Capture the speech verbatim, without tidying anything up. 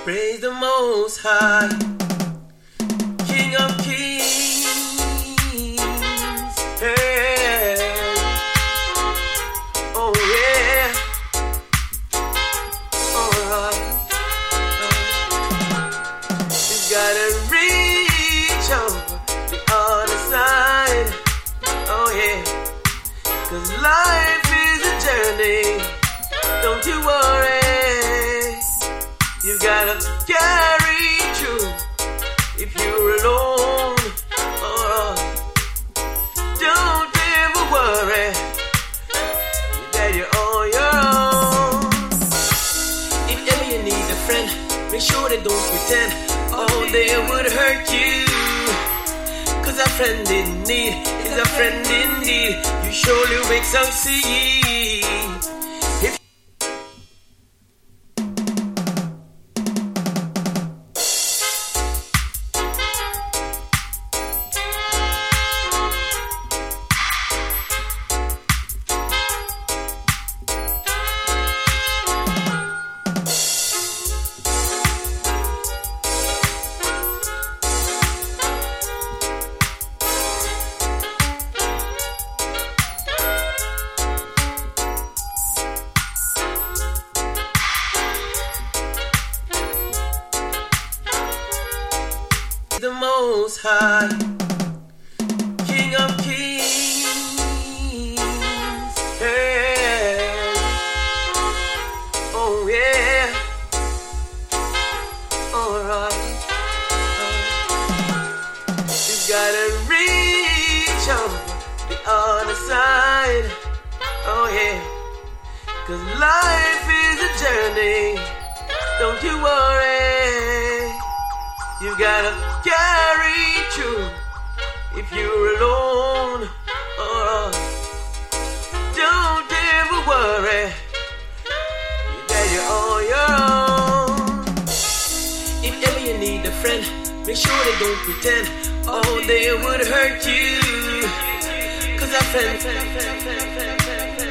Praise the Most High, King of Kings. Hey. Oh yeah. Alright. You gotta reach over the other side. Oh yeah. 'Cause life is a journey. Don't you worry. You gotta carry through if you're alone. Oh, don't ever worry that you're on your own. If ever you need a friend, make sure they don't pretend oh they would hurt you. 'Cause a friend in need is a friend indeed. You surely will succeed. If the Most High, King of Kings. Hey. Oh yeah. Alright. You gotta reach over the other side. Oh yeah. 'Cause life is a journey. Don't you worry. You gotta carry through if you're alone. Oh, don't ever worry that you're on your own. If ever you need a friend, make sure they don't pretend oh they would hurt you. 'Cause a friend